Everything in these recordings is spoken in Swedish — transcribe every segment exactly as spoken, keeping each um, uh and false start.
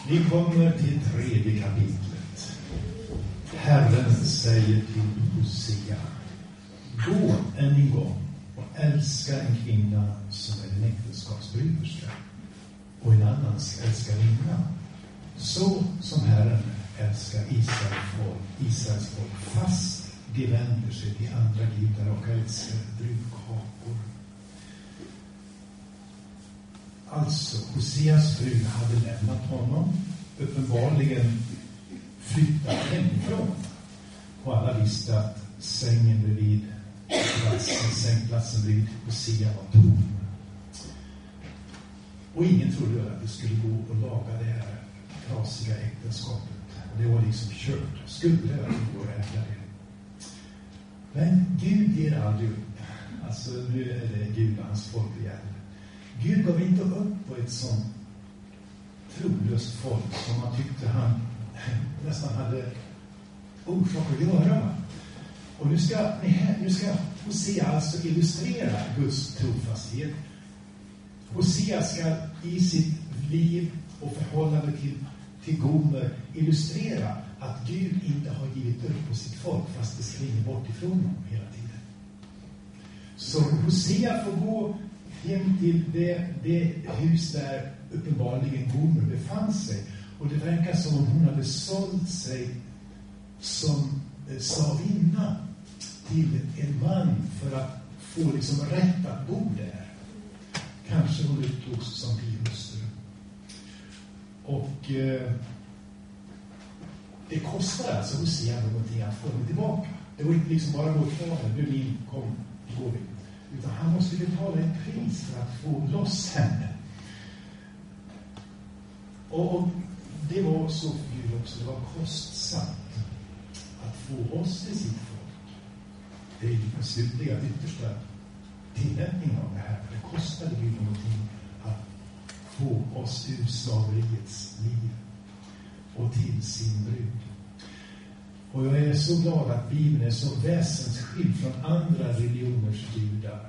Vi kommer till tredje kapitlet. Herren säger till Hosea: gå än en gång och älska en kvinna som är en äktenskapsbryterska och en annan ska älska kvinna, så som Herren älskar Israels folk, Israels folk fast de vänder sig till andra gudar och älskar druvkakor. Alltså, Hoseas fru hade lämnat honom, uppenbarligen flyttat hemifrån. Och alla visste att sängen bredvid, platsen, sängplatsen bredvid Hosea var tom. Och ingen trodde att det skulle gå att laga det här trasiga äktenskapet. Det var liksom kört. Skulle det gå att rädda det? Men Gud ger aldrig upp. Alltså nu är det Gud och hans folk det gäller. Gud gav inte upp på ett sånt trolöst folk som man tyckte han nästan hade orsak att göra. Och nu ska, nu ska Hosea alltså illustrera Guds trofasthet. Hosea ska i sitt liv och förhållande till, till Gomer illustrera att Gud inte har givit upp på sitt folk fast det springer bort ifrån honom hela tiden. Så Hosea får gå hem till det, det hus där uppenbarligen Gomer befann sig. Och det verkar som om hon hade sålt sig som slavinna till en man för att få liksom rätt att bo där. Kanske hon uttogs som bihustru. Och eh, det kostar alltså Hosea någonting att få henne tillbaka. Det var inte liksom bara gå kvar, nu min, kom, går vi. Utan han måste betala ett pris för att få loss henne. Och, och det var så för Gud också, det var kostsamt att få oss till sitt folk. Det är den slutliga, yttersta tillämpningen av det här. Det kostade Gud någonting att få oss ur slaveriets liv och till sin brud. Och jag är så glad att Bibeln är så väsensskild från andra religioners gudar.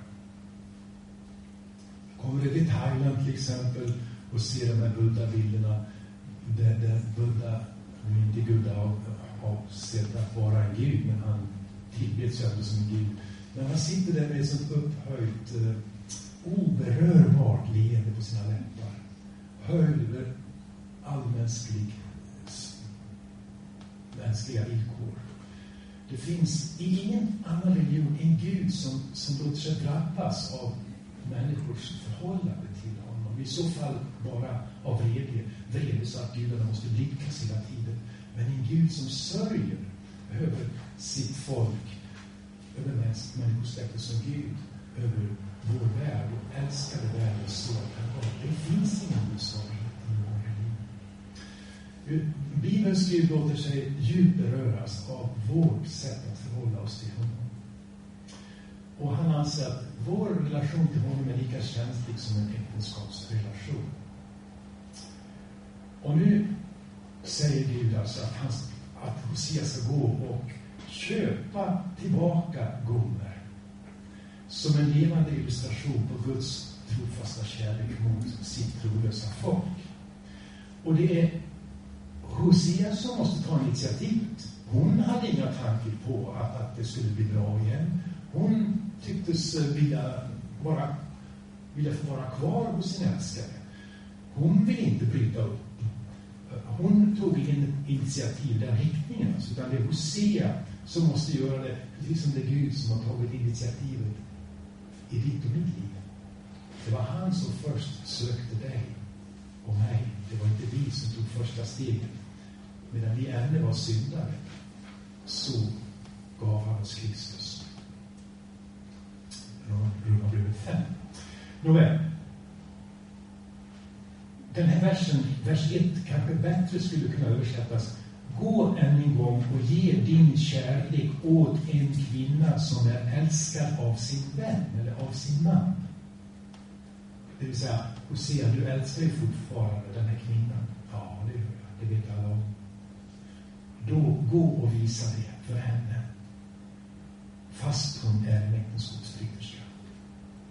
Kommer det till Thailand till exempel och ser de här Buddha-bilderna där, där Buddha, inte Gud har, har sett att vara en gud, men han tillbeds sig som en gud. Men han sitter där med ett sånt upphöjt, eh, oberörbart leende på sina läppar. Höjd över allmänsklig mänskliga villkor. Det finns ingen annan religion än Gud som, som låter sig drabbas av människors förhållande till honom. I så fall bara av vrede, vrede så att gudarna måste blickas hela tiden. Men en Gud som sörjer över sitt folk, över människosläktet som Gud, över vår värld och älskade världen så att han var. Det finns ingen motsvarighet i vår religion. Bibelns Gud låter sig djupt beröras av vårt sätt att förhålla oss till honom. Och han anser att vår relation till honom är lika känslig som en äktenskapsrelation. Och nu säger Gud alltså att, han, att Hosea ska gå och köpa tillbaka Gomer som en levande illustration på Guds trofasta kärlek mot sitt trolösa folk. Och det är Hosea som måste ta initiativet. Hon hade inga tankar på att, att det skulle bli bra igen. Hon tycktes vilja, vara, vilja få vara kvar hos sin älskare. Hon vill inte bryta upp. Hon tog ingen initiativ i den riktningen. Utan det är Hosea som måste göra det, precis som det är Gud som har tagit initiativet i ditt och mitt liv. Det var han som först sökte dig och mig. Det var inte vi som tog första steget. Medan vi ännu var syndare, så gav han oss Kristus. Romarbrevet fem. Nåväl. Den här versen, vers ett, kanske bättre skulle kunna översättas: gå än en gång och ge din kärlek åt en kvinna som är älskad av sin vän eller av sin man. Det vill säga, Hosea, du älskar ju fortfarande den här kvinnan. Ja, det gör jag. Det vet alla om. Då gå och visa det för henne. Fast hon är en äktenskapsbryterska.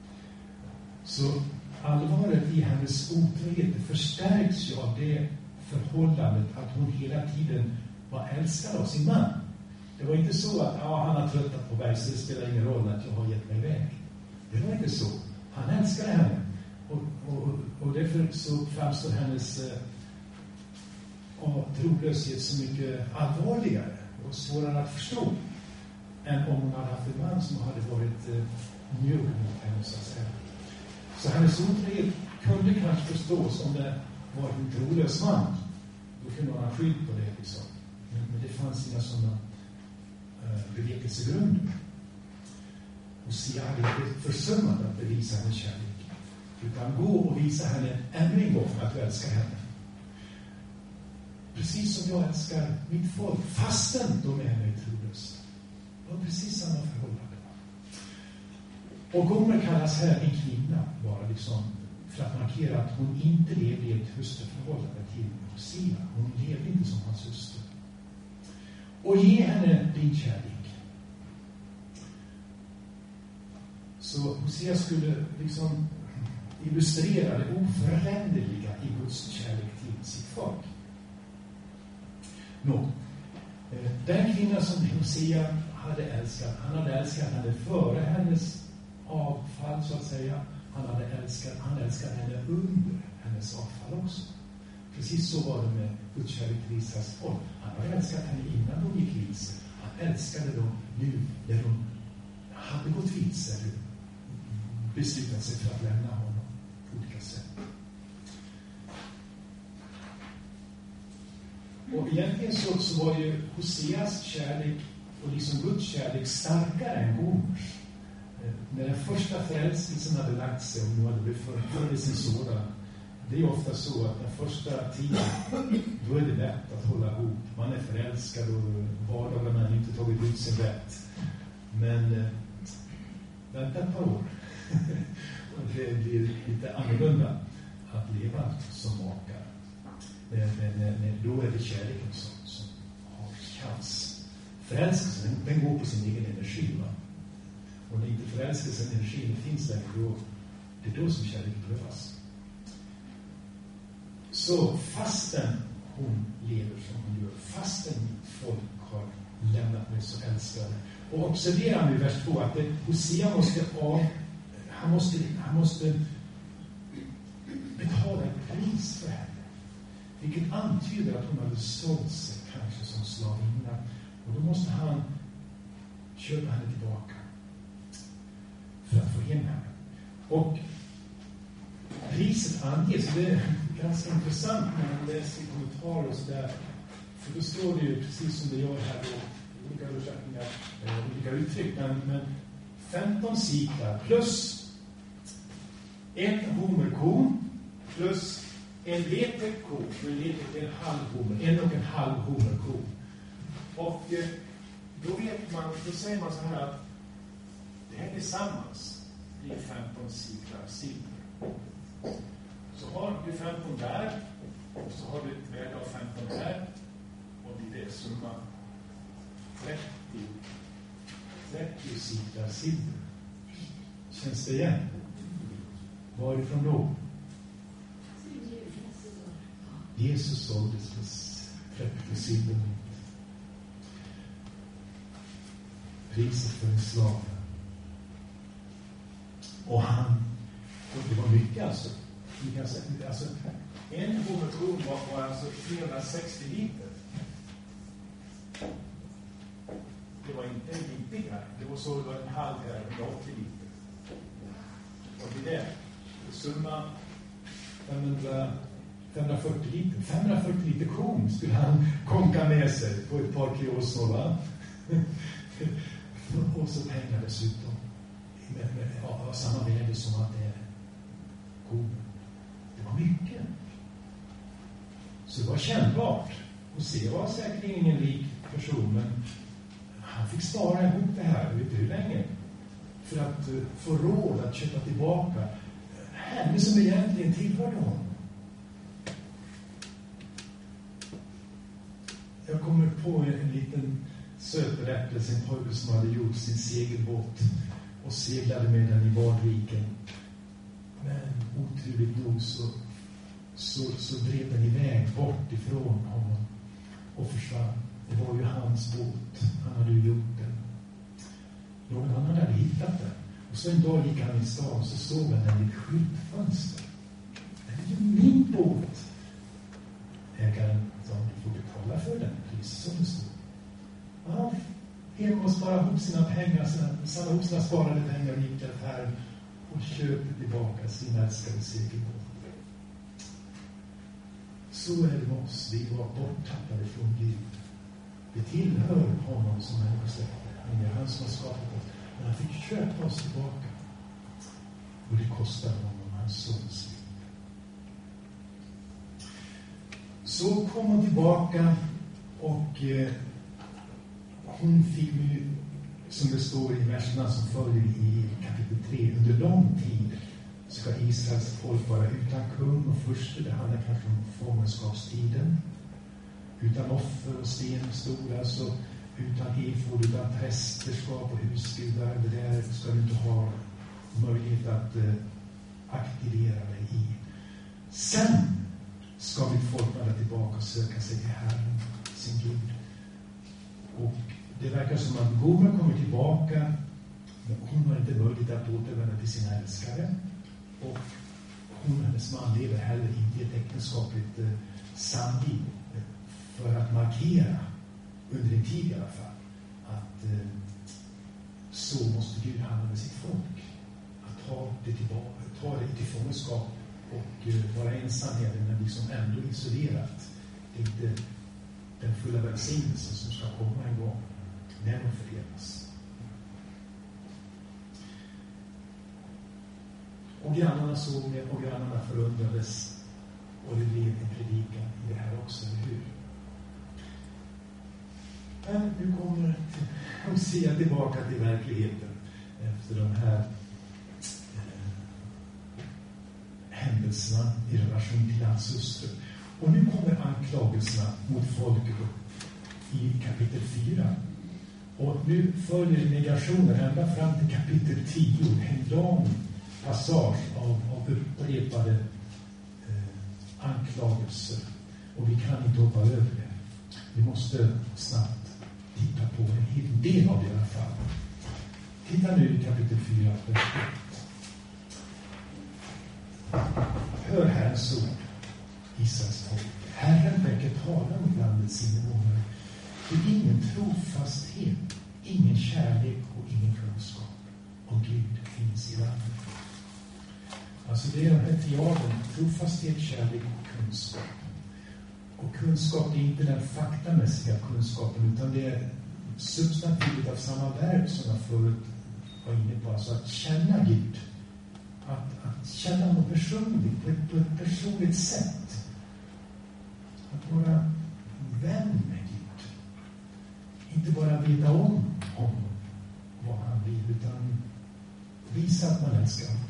Så allvaret i hennes otrohet förstärks ju av det förhållandet att hon hela tiden var älskad av sin man. Det var inte så att ja, han har tröttat på mig, så det spelar ingen roll att jag har gett mig iväg. Det var inte så. Han älskade henne. Och, och, och därför så framstår hennes eh, trolöshet så mycket allvarligare och svårare att förstå än om hon hade haft en man som hade varit eh, njugg mot henne, så att säga. Så hennes otrohet kunde kanske förstås om det var en trolös man. Då kunde man ha skydd på det liksom. Men, men det fanns inga sådana eh, bevekelsegrunder. Och Sia hade inte försummat att bevisa hennes kärlek. Utan gå och visa henne ännu en gång att du älskar henne. Precis som jag älskar mitt folk, fastän de är mig trolösa. Det var precis samma förhållande. Och Gomer kallas här en kvinna, bara liksom för att markera att hon inte levde i ett hustruförhållande till Hosea. Hon levde inte som hans hustru. Och ge henne din kärlek. Så Hosea skulle liksom illustrera det oföränderliga i Guds kärlek till sitt folk. Nå, den kvinna som Hosea hade älskat, han hade älskat henne före hennes avfall, så att säga. Han hade älskat, han älskade henne under hennes avfall också. Precis så var det med Guds kärlek till Israels folk. Han hade älskat henne innan de gick vilse. Han älskade dem nu när de hade gått vilse, beslutat sig för att lämna honom på olika sätt. Och egentligen så, så var ju Hoseas kärlek och liksom Guds kärlek starkare än Gomers. När den första förälskelsen hade lagt sig, och nu hade det funnits en sådan, det är ofta så att den första tiden, då är det lätt att hålla ihop. Man är förälskad och vardagen har inte tagit ut sin rätt. Men eh, vänta ett par år. Och det blir lite annorlunda att leva som makar. Men, men, men då är det kärleken som, som har chans. Förälskelsen, den, den går på sin egen energi. Va? Och när inte förälskelsen, energin finns där, då, det är då som kärlek prövas. Så fastän hon lever som hon gör, fastän folk har lämnat mig så älskade. Och observera nu i vers två att det, Hosea måste av, han måste, han måste betala ett pris för henne. Vilket antyder att hon hade sålt sig kanske som slavinna. Och då måste han köpa henne tillbaka för att få hem henne. Och priset anges, det är ganska intressant när man läser i kommentarer och sådär. För då står det ju precis som det gör här då, olika översättningar, eh, olika uttryck. Men, men femton siklar plus en homerkorn plus en vetekko, en vetek är en halv homer, en och en halv homerko. Och eh, då vet man, då säger man så här att det här tillsammans blir femton siklar silver. Så har du femton där, och så har du ett värde av femton där, och det är summa trettio, trettio siklar silver. Känns det igen? Varifrån då? Jesus såldes för trettio silvermynt. Priset för en slav. Och han, och det var mycket alltså. alltså en homerkorn var, var alltså trehundrasextio liter. Det var inte en liten här. Det var så det var en halv här, hundraåttio liter. Och det är det. Summa femhundrafyrtio liter. femhundrafyrtio liter korn skulle han konka med sig på ett par kiosor, va? Och så pengar dessutom. Med, med, av samma värde som att det är korn. Det var mycket. Så det var kännbart. Och se var säkert ingen rik person, men han fick spara ihop det här, vet du hur länge? För att uh, få råd att köpa tillbaka henne som egentligen tillhörde honom. Jag kommer på en, en liten söt berättelse, en pojke som hade gjort sin segelbåt och seglade med den i Vadviken. Men oturligt nog så, så, så drev den iväg bort ifrån hans båt. Han hade gjort den. Någon annan hade hittat den. Och så en dag gick han i stan och så såg han den i ett skyltfönster. Det är ju min båt. Ägaren sa, du får betala för den, precis som det står. Ja, hem och spara ihop sina pengar, samla ihop sina sparade pengar och gick till affären och köpte tillbaka sin älskade segelbåt. Så är det med oss. Vi var borttappade från Gud. Vi tillhör honom som människosläkte. Det är han som har skapat oss. Men han fick köpa oss tillbaka. Och det kostade honom hans sons liv. Så kom hon tillbaka och eh, hon fick nu, som det står i verserna som följer i kapitel tre, under lång tid ska Israels folk vara utan kung och furste. Det handlar kanske om fångenskapstiden. Utan offer och sten stod alltså utan efod, utan prästerskap och husgudar. Det där ska du inte ha möjlighet att eh, aktivera dig i. Sen ska mitt folk vara tillbaka och söka sig till Herren, sin Gud. Och det verkar som att Gomer kommer tillbaka, men hon har inte möjlighet att återvända till sin älskare. Och hon och hennes man lever heller inte i ett äktenskapligt eh, samliv för att markera, under en tid i alla fall, att eh, så måste Gud handla med sitt folk. Att ta det tillbaka, ta det till fångenskap och eh, vara ensam här, men liksom ändå isolerat. Det är inte den fulla välsignelsen som ska komma en gång när de förenas. Och grannarna såg det och grannarna förundrades, och det blev en predikan i det här också, eller hur? Men nu kommer Hosea tillbaka till verkligheten efter de här eh, händelserna i relation till hans hustru. Och nu kommer anklagelserna mot folket i kapitel fyra. Och nu följer negationen ända fram till kapitel tio, en lång passage av, av upprepade eh, anklagelser. Och vi kan inte hoppa över det. Vi måste snabbt titta på en hel del av det i alla fall. Titta nu i kapitel fyra, vers ett. Hör Herrens ord, Israels folk. Herren verkar tala om landets invånare. Det är ingen trofasthet, ingen kärlek och ingen kunskap. Och Gud finns i landet. Alltså det är den här triaden, trofasthet, kärlek och kunskap. Och kunskap är inte den faktamässiga kunskapen, utan det är substantivet av samma verb som jag förut var inne på. Alltså att känna Gud. Att, att känna honom personligt, på ett, på ett personligt sätt. Att vara vän med Gud. Inte bara veta om honom, vad han vill, utan visa att man älskar honom.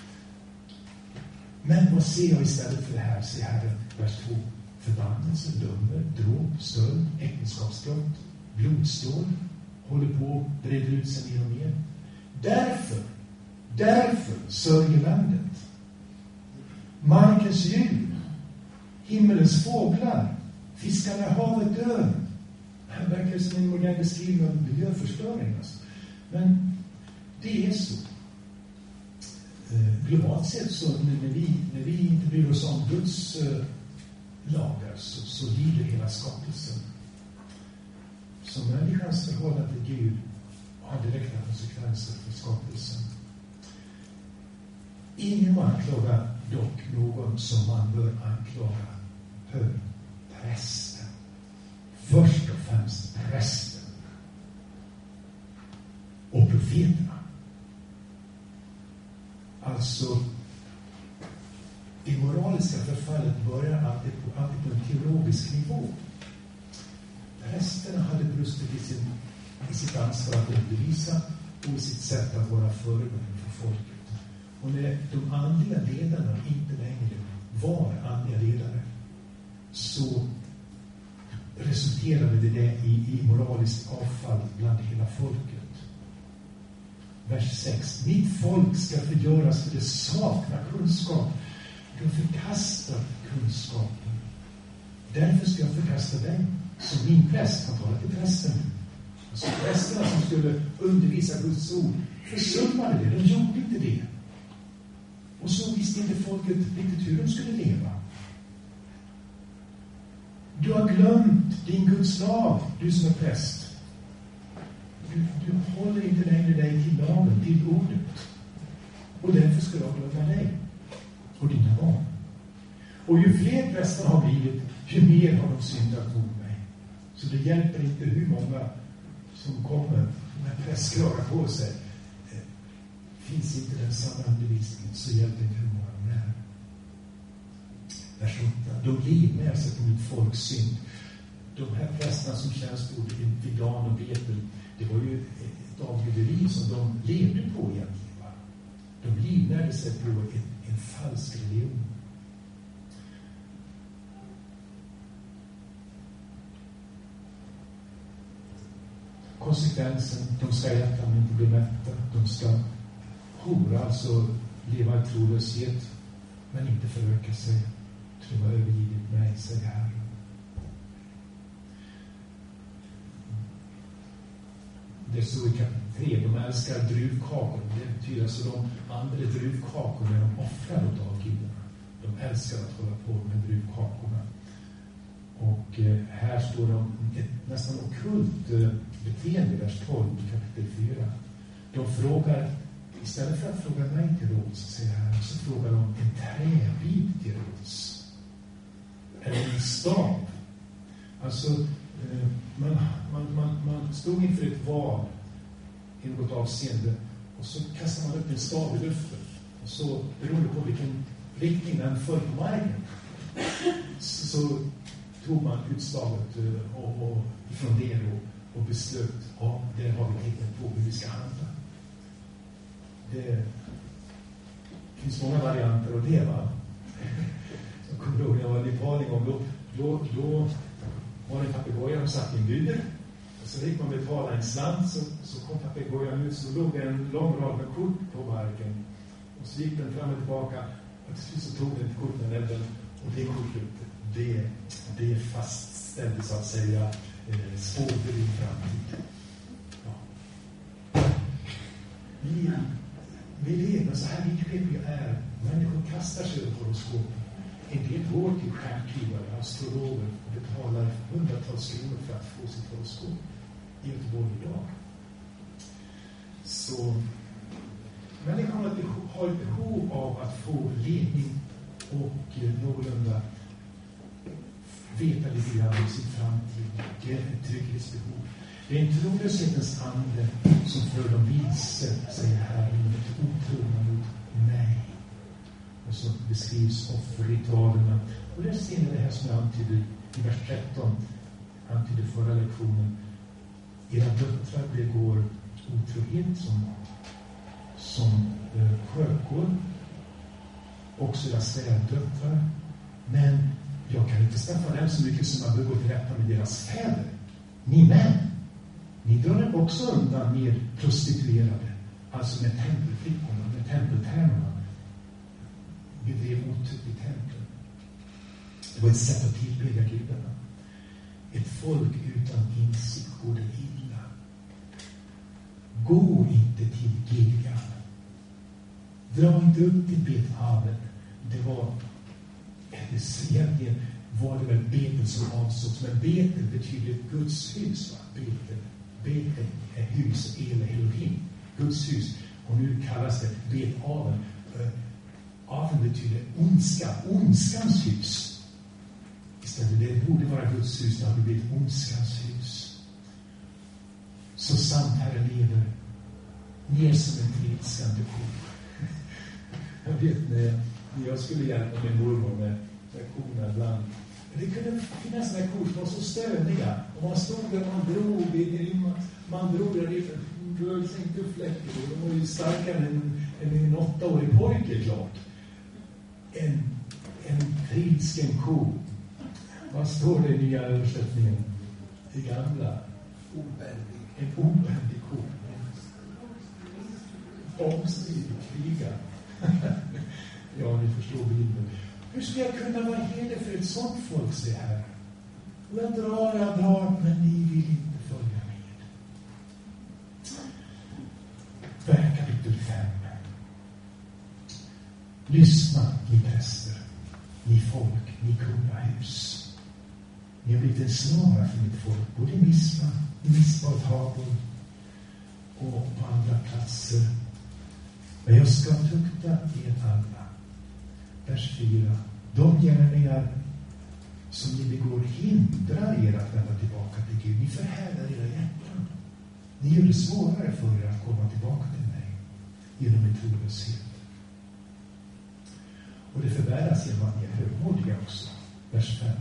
Men vad ser jag istället för det här? Se här, vers två. Förbannelse, lögner, dråp, stöld, äktenskapsbrott, blodstål håller på att breda ut sig mer och mer. Därför, därför sörjer landet. Markens djur, himmelens fåglar, fiskarna i havet dör. Här verkar det som en modern beskrivning av miljöförstöring. Alltså. Men det är så. Globalt sett så när vi, när vi inte bryr oss om Guds lagar så, så lider hela skapelsen. Så människans förhållande till Gud har direkta konsekvenser för skapelsen. Ingen anklagar dock någon som man bör anklaga. Hör, prästen. Först och främst prästen. Och profeterna. Alltså det moraliska förfallet börjar alltid på, alltid på en teologisk nivå. Prästerna hade brustit i, sin, i sitt ansvar att undervisa och i sitt sätt att vara förebild för folket. Och när de andliga ledarna inte längre var andliga ledare så resulterade det i, i moraliskt avfall bland hela folket. Vers sex. Mitt folk ska förgöras för det saknar kunskap. Du har förkastat kunskapen. Därför ska jag förkasta dig. Så min präst, han talade till prästen. Alltså prästerna som skulle undervisa Guds ord försummade det, de gjorde inte det. Och så visste inte folket riktigt hur de skulle leva. Du har glömt din Guds lag, du som är präst. Du, du håller inte längre dig till lagen, till ordet. Och därför ska jag glömma dig och dina barn. Och ju fler präster har blivit, ju mer har de syndat mot mig. Så det hjälper inte hur många som kommer med prästkragar på sig. Finns inte den sanna undervisningen, så hjälper inte hur många de är. Vers åtta. De livnär sig på mitt folks synd. De här prästerna som tjänstgjorde i Dan och Betel, det var ju ett avguderi som de levde på egentligen. De livnärde sig på en, en falsk religion. Konsekvensen, de ska äta men inte bli mätta. De ska hora, alltså leva i trolöshet, men inte föröka sig. Tro har övergivit mig, säger Herren. Det står i kapitel tre, de älskar druvkakor. Det betyder alltså de använder druvkakor när de offrar åt avgudarna. De älskar att hålla på med druvkakorna. Och eh, här står det om ett nästan ockult eh, beteende i vers tolv i kapitel fyra. De frågar, istället för att fråga mig till råds, säger här, så frågar de en träbit till råds. Eller en stav. Alltså, eh, man, man, man, man stod inför ett val i något avseende och så kastar man upp en stav i luften. Och så, beroende på vilken riktning den föll på marken, så, så tog man utslaget och, och ifrån det och, och beslöt, ja, där har vi tecken på hur vi ska handla. Det finns många varianter av det, va? Jag kommer ihåg när jag var i Nepal en gång, då, då, då var det en papegoja som satt i en bur. Och så gick man betala en slant, så, så kom papegojan ut, så låg det en lång rad med kort på marken. Och så gick den fram och tillbaka, och till slut så tog den ett kort med näbben, och det kortet, det, det fastställde så att säga eh, spår för din framtid. Ja. Vi, vi lever så här vidskepliga är. Människor kastar sig över horoskopen. En del går till stjärnklivare, astrologer och betalar hundratals kronor för att få sitt horoskop i Göteborg idag. Så människan har ett behov av att få ledning och någorlunda veta lite grann om sin framtid. Det är ett trygghetsbehov. Det är en trolöshetens ande som för dem vilse, säger Herren, ett otrona mot mig. Och så beskrivs offerritualerna. Och där ser ni det här som jag antydde i vers tretton, antydde förra lektionen. Era döttrar begår otrohet som, som eh, skökor, också era svärdöttrar. Men jag kan inte straffa dem så mycket som man bör gå till rätta med deras fäder. Ni män, ni drar också undan med prostituerade, alltså med tempelflickorna, med tempeltärnorna. Vi drev otukt i templen. Det var ett sätt att tillbedja gudarna. Ett folk utan insikt går det illa. Gå inte till Gilgal. Dra inte upp till Bet-Aven. Det var egentligen var det väl Betel som avsågs, men Betel betyder Guds hus. Va? Betel, Betel är hus, El Elohim, Guds hus. Och nu kallas det Bet-Aven. Aven betyder ondska, ondskans hus. Istället det borde vara Guds hus, det har blivit ondskans hus. Så sant Herren lever, ner som en trilskande ko. Jag vet när jag skulle hjälpa min mormor med, med korna ibland. Det kunde finnas sådana kor som var så stödiga. Och man stod där, man drog i man, man drog där i rörde sig inte upp fläckor. De var ju starkare än, än en åttaårig pojke, klart. En, en trilsken ko. Vad står det i nya översättningen? I gamla? Obändig. En obändig ko. Omstridig kriga. Ja, ni förstår bilden. Hur ska jag kunna vara herde för ett sånt folk, säger här? Och jag drar, jag drar, men ni vill inte följa med. Börja kapitel fem. Lyssna, ni präster, ni folk, ni kungahus. Ni har blivit en snara för mitt folk, både i Mispa, i Mispa och Tabor och på andra platser. Men jag ska tukta er alla. Vers fyra. De gärningar som ni begår hindrar er att vända tillbaka till Gud. Ni förhärdar era hjärtan. Ni gör det svårare för er att komma tillbaka till mig genom en trolöshet. Och det förvärras genom att ni är högmodiga också. Vers fem.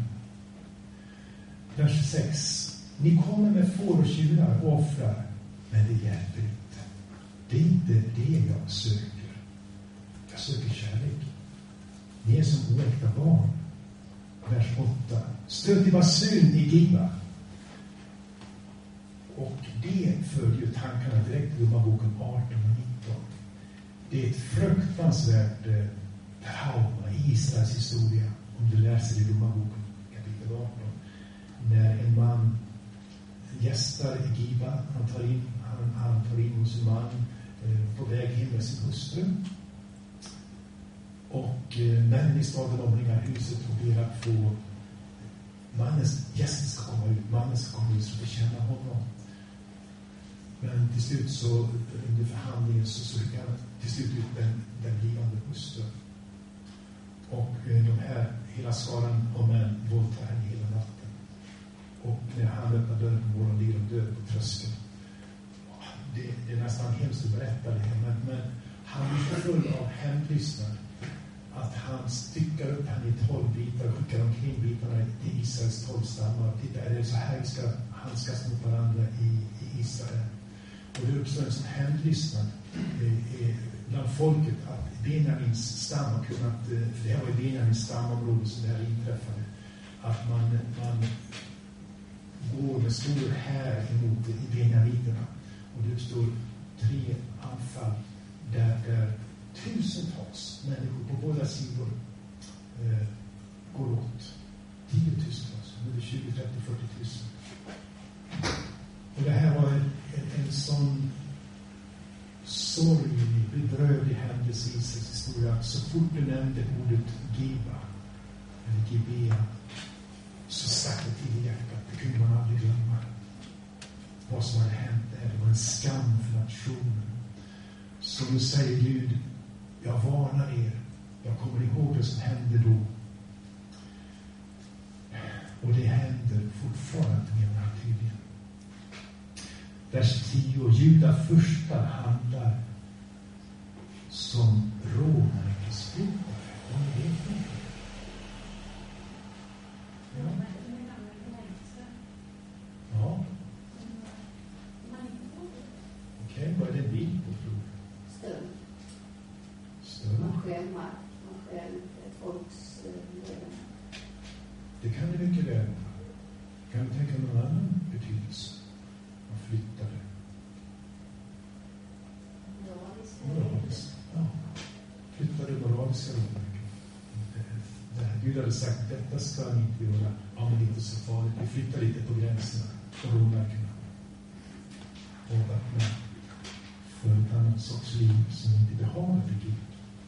Vers sex. Ni kommer med får och tjurar och offrar, men det hjälper inte. Det är inte det jag söker. Jag söker kärlek. Ni är som oäkta barn. Vers åtta. Stöd till basun i Giba. Och det för ju tankarna direkt i Domarboken arton och nitton. Det är ett fruktansvärt eh, trauma i Israels historia. Om du läser i Domarboken kapitel arton. När en man gästar i Giba, han tar in, han, han tar in hos en man eh, på väg hem med sin hustru. Och eh, männen i staden omringar huset och ber att få mannens gäster ska komma ut, mannen ska komma ut och bekänna honom. Men till slut så under förhandlingen så söker han till slut ut den, den blivande hustrun. Och eh, de här, hela skaran av män våldtar henne hela natten. Och när han öppnar dörren på morgonen ligger de död på tröskeln. Det, det är nästan hemskt att berätta det, men, men han är så full av hämndlystnad att han styckar upp henne i tolv bitar och skickar omkring bitarna till Israels tolv stammar. Titta, är det så här vi ska handskas mot varandra i, i Israel? Och det uppstår en sån hämndlystnad eh, bland folket att Benjamins stam har kunnat, för det här var ju Benjamins stamområde som det här inträffade, att man, man går med stor här emot benjamiterna. Och det uppstår tre anfall där, där tusentals människor på båda sidor eh, går åt. Tiotusentals, över tjugo, trettio, fyrtio tusen. Och det här var en, en, en sån sorglig, bedrövlig händelse i Israels historia. Så fort du nämnde ordet Giba eller Gibea så stack det till i hjärtat. Det kunde man aldrig glömma. Vad som hade hänt där, det var en skam för nationen. Så nu säger Gud, jag varnar er. Jag kommer ihåg det som hände då. Och det händer fortfarande, menar han tydligen. Vers tio. Juda första handlar som rånare och spotare. Vad är det för? Ja. Ja. Okej, okay, vad är det en bild på, tror du? Stöld. Stöld. Man stjäl mark, man stjäl folks levande. Det kan det mycket väl vara. Kan du tänka någon annan betydelse? Man flyttade. Moraliskt. Ja. Flyttade moraliska råmärken. Gud hade sagt, detta ska ni inte göra. Ja, men det är inte så farligt. Vi flyttar lite på gränserna och råmärkena. Och öppna för ett annat sorts liv som inte behagar för Gud.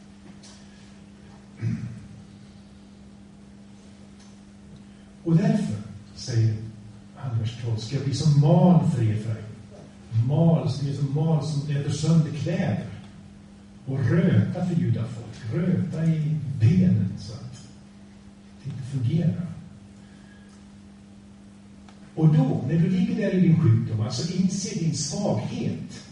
Och därför, säger han vers tolv, ska jag bli som mal för er för mal som är som mal som äter sönder kläder och röta för judafolk, röta i benen så att det inte fungerar. Och då, när du ligger där i din sjukdom, alltså inser din svaghet,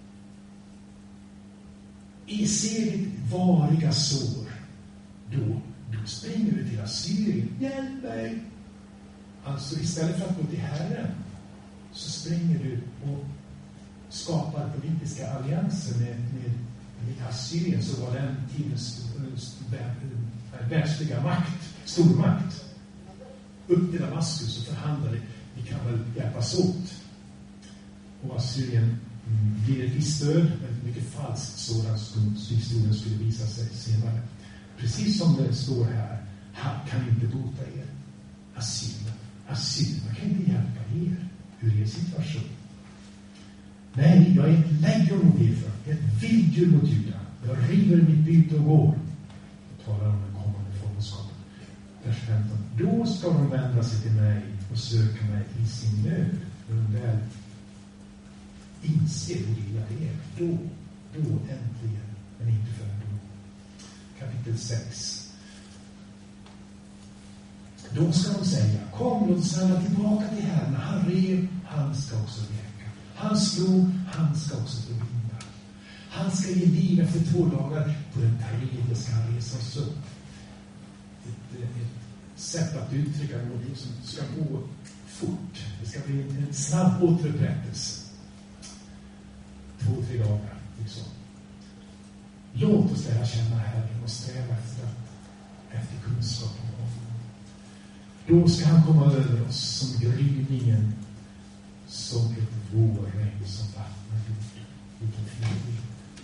inser ditt variga sår, då, då springer du till Assyrien. Hjälp mig! Alltså istället för att gå till Herren så springer du och skapar politiska allianser med, med, med Assyrien, så var den tidens världsliga makt, stormakt. Upp till Damaskus och förhandlade, vi kan väl hjälpas åt. Och Assyrien mm, blir ett visst stöd, men mycket falskt sådant som historien skulle visa sig senare. Precis som det står här, han kan inte bota er. Assyrien. Assyrierna kan inte hjälpa er ur er situation. Nej, jag är ett lejon mot Efraim, ett vilddjur mot Juda. Jag river mitt byte och går. Jag talar om den kommande fångenskapen. Vers femton. Då ska de vända sig till mig och söka mig i sin nöd. När de väl inser hur illa det är. Då, då äntligen, men inte förrän då. Kapitel sex. Då ska de säga, kom, låt oss samla tillbaka till Herren. Han rev, han ska också läka. Han slog, han ska också förbinda. Han ska ge liv efter två dagar. På den tredje ska han resa oss upp. Ett, ett sätt att uttrycka något som ska gå fort. Det ska bli en snabb återupprättelse. Två, tre dagar. Liksom. Låt oss lära känna Herren och sträva efter, efter kunskap om honom. Då ska han komma över oss som gryningen, som ett vårregn som vattnar jorden. Vilken fin.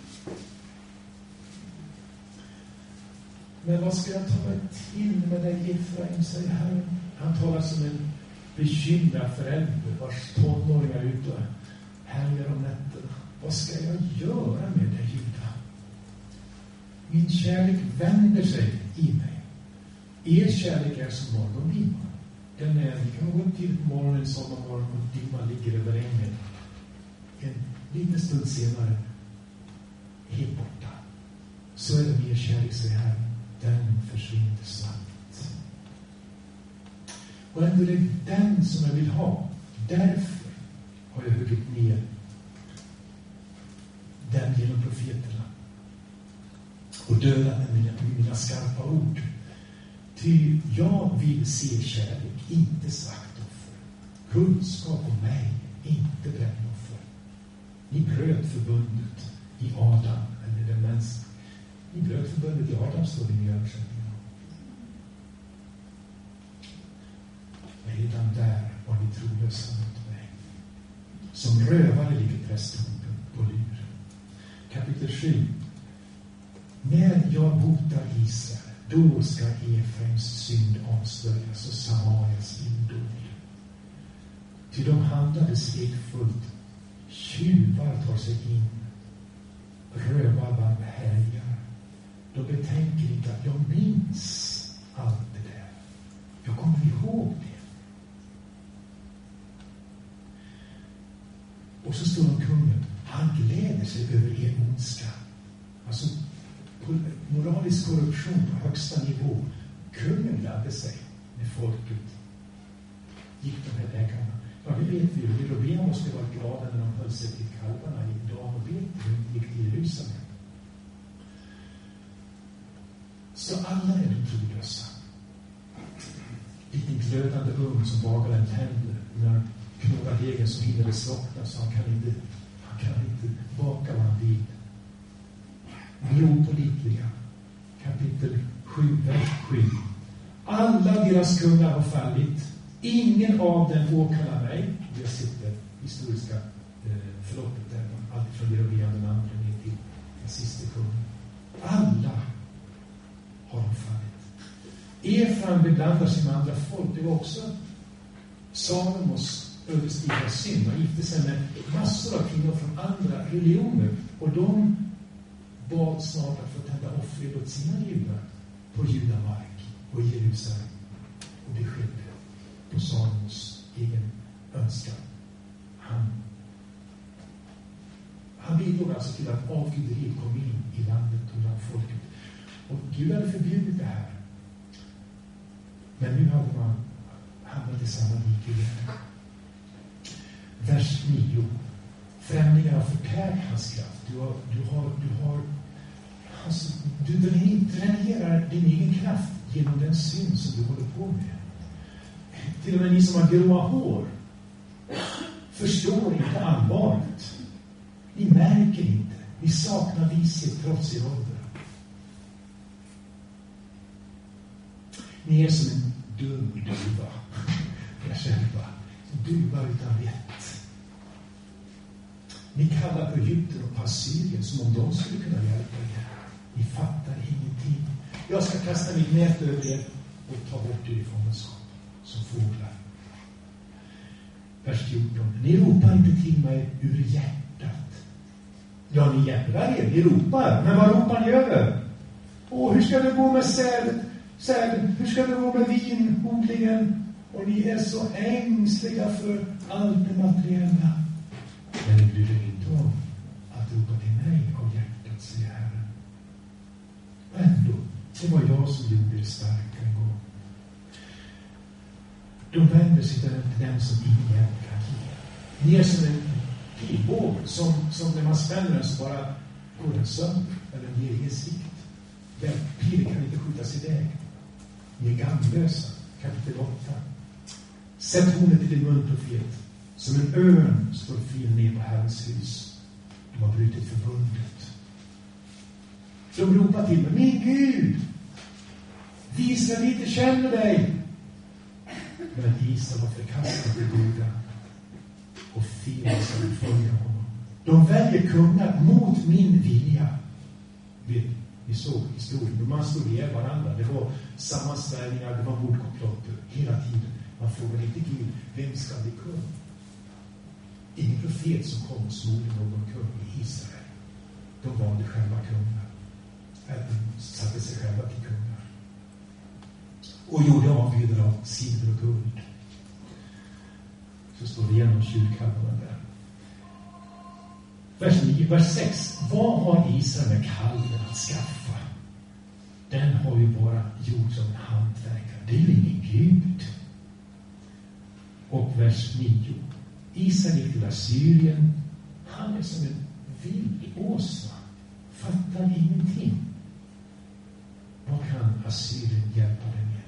Men vad ska jag ta mig till med dig, Efraim, säger Herren. Han talar som en bekymrad förälder vars tonåringar är ute och härjar om nätterna. Vad ska jag göra med dig, Juda? Min kärlek vänder sig i mig. Er kärlek är som morgondimma. Den är, ni kan gå upp till morgonen, sommarmorgon och dimma ligger över ängen. En liten stund senare, helt borta. Så är det med er kärlek, säger här. Den försvinner snabbt. Och ändå är det den som jag vill ha. Därför har jag huggit ner den genom profeterna. Och dödat med mina, mina skarpa ord. Ty jag vill se kärlek, inte slaktoffer. Kunskap om mig, inte brännoffer. Ni bröt förbundet i Adam, eller den mänskliga. Ni bröt förbundet i Adam, står det i översättningen. Redan där var ni trolösa mot mig. Som rövare ligger prästhopen på lyr. Kapitel sju. När jag botar Israel, då ska Efraims synd avslöjas och Samarias illdåd. Ty de handlade svekfullt. Tjuvar tar sig in. Rövarvagn härjar. De betänker inte att jag minns allt det där. Jag kommer ihåg det. Och så står om kungen. Han gläder sig över er ondska. Alltså moralisk korruption på högsta nivå. Kungen gladde sig när folket gick de här vägarna. Ja, det vet vi ju. Jerobeam måste vara glada när de höll sig till kalvarna i Dan och Betlehem och gick till Jerusalem. Så alla är de trolösa. Liten glödande ung som bagar en tänder. När knådar degen så hinner det slockna så han kan inte, han kan inte baka vad han vill. Ni är opålitliga. Kapitel sju, vers sju. Alla deras kungar har fallit. Ingen av dem åkallar mig. Vi har sett det historiska eh, förloppet där. Allt från Jerobeam den andra ner till den sista kungen. Alla har de fallit. Efraim beblandar sig med andra folk. Det var också Salomos ödesdigra synd. Han gifte sig med massor av kvinnor från andra religioner. Och de bad snart att få tända offer åt sina judar på judamark och i Jerusalem. Och det skedde på Salomos egen önskan. Han, han bidrog alltså till att avguderiet kom in i landet och bland folket. Och Gud hade förbjudit det här. Men nu hade man hamnat i samma lik igen. Vers nio. Främlingar har förtärt hans kraft. Du har, du har, du har alltså, du dränerar din egen kraft genom den synd som du håller på med. Till och med ni som har gråa hår förstår inte allvaret. Ni märker inte. Ni saknar vishet trots er ålder. Ni är som en dum duva. Jag själva. Duva utan vett. Ni kallar på Egypten och på Assyrien som om de skulle kunna hjälpa er. Ni fattar ingenting. Jag ska kasta mitt nät över er och ta bort er i fångenskap som fåglar. vers fjorton. Ni ropar inte till mig ur hjärtat. Ja, ni jävlar er, ni ropar. Men vad ropar ni över? Åh, hur ska det gå med säd, säd? Hur ska det gå med vinodlingen? Och ni är så ängsliga för allt det materiella. Men ni bryr er inte om att ropa till mig av hjärtat, säger Herren. Och ändå, det var jag som gjorde det starka en gång. De vänder sig till den som ingen hjälp kan ge. Ni är som en pilbåge som, som när man spänner den så bara går den sönder eller ger ingen sikt. Den pilen kan inte skjutas iväg. Ni är gamlösa. Kapitel åtta. Sätt hornet i din mun, profet. Som en örn står fil ner på Herrens hus. De har brutit förbundet. De ropar till mig, min Gud, visa att vi inte känner dig. Men Israel har förkastat det goda och fienden ska följa honom. De väljer kungar mot min vilja. Vi, vi såg historien. Man stod ihjäl varandra. Det var sammansvärjningar, det var mordkomplotter hela tiden. Man frågade inte Gud, vem ska bli kung? Ingen profet som kom och smorde någon kung i Israel. De valde själva kungar. Eller satte sig själva till kungar. Och gjorde avgudar av silver och guld. Så står det igenom kyrkhalvorna där. Vers nio, vers sex. Vad har Israel med kalven att skaffa? Den har ju bara gjort som en hantverkare. Det är ju ingen Gud. Och vers nio. Israel gick till Assyrien. Han är som en vildåsna. Fattar ingenting. Vad kan Assyrien hjälpa dig med?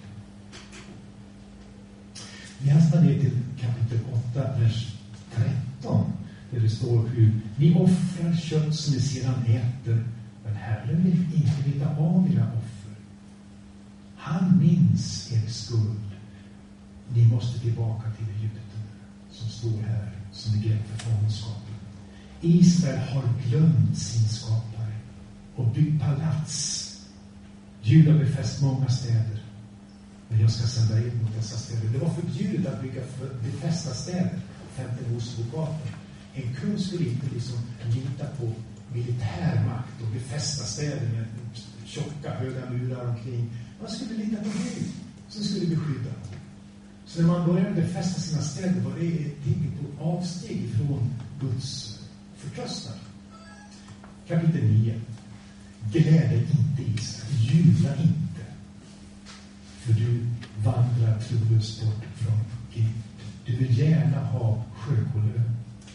Vi hastar ner till kapitel åtta, vers tretton. Där det står hur ni offrar kött som ni sedan äter. Men Herren vill inte veta av era offer. Han minns er skuld. Ni måste tillbaka till Egypten. Som står här som begrepp för fångenskapen. Israel har glömt sin skapare och byggt palats. Juda befäst många städer. Men jag ska sända in mot dessa städer. Det var förbjudet att bygga för befästa städer. Femte Mosebokgaten. En kung skulle inte liksom lita på militärmakt och befästa städer med tjocka höga murar omkring. Man skulle lita på Gud som skulle beskydda. Så när man började befästa sina städer var det ett tecken på avsteg från Guds förtröstan. Kapitel nio. Gläd dig inte, Israel. Jubla inte. För du vandrar trolöst bort från Gud. Du vill gärna ha sjökolön.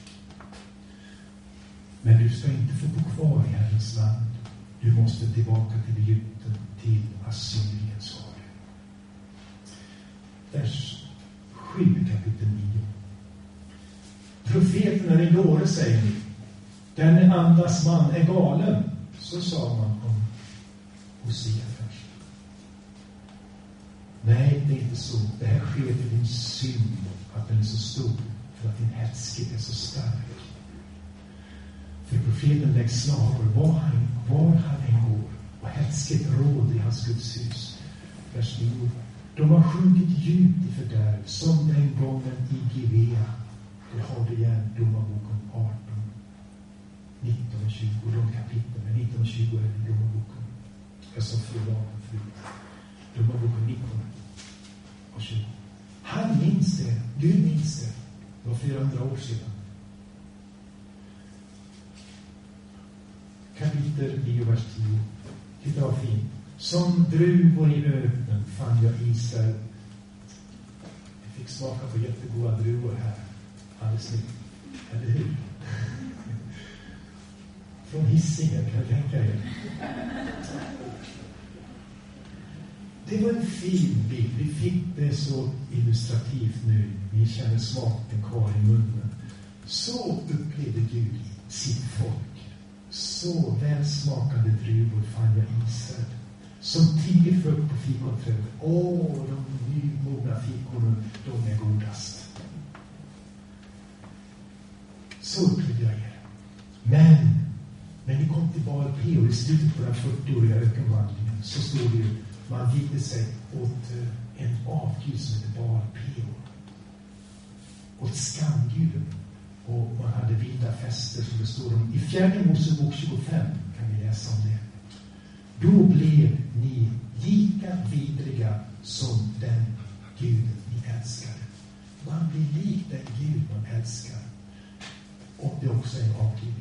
Men du ska inte få bo kvar i Herrens land. Du måste tillbaka till Egypten, till Assyrien, sa det. Vers sju, kapitel nio. Profeten är i dåre, säger ni. Den andas man är galen. Så sa man om Hosea först. Nej, det är inte så. Det här sker till din synd, att den är så stor, för att din hätskhet är så stark. För profeten läggs slagor var han, var han än går, och hätskhet råder i hans Guds hus. Vers nio. De har sjunkit djupt i fördärv, som den gången i Givea. Det har det igen, Domarboken arton, nitton och tjugo, de kapitlen, nitton och tjugo är det Domarboken. Jag sa förlagen förut. Domarboken nitton och tjugo. Han minns det, Gud minns det. Det var flera hundra år sedan. Kapitel nio, vers tio. Titta vad fint. Som druvor i öknen fann jag Israel. Jag fick smaka på jättegoda druvor här. Alldeles nytt. Eller hur? Från Hisingen, kan jag tänka er. Det var en fin bild. Vi fick det så illustrativt nu. Vi känner smaken kvar i munnen. Så upplevde Gud sitt folk. Så välsmakande druvor fann jag Israel. Som tiger frukt på fikonträdet. Åh, de nymogna fikonen, de är godast. Så upplevde jag er. Men, när ni kom till Baal Peor i slutet på den fyrtioåriga ökenvandringen, så stod det ju, man vigde sig åt en avgud som heter Baal Peor. Åt skam Gud. Och man hade vita fester som det står om. I fjärde Mosebok tjugofem kan vi läsa om det. Då blev ni lika vidriga som den Gud ni älskar. Man blir lik den Gud man älskar. Och det är också en avgud.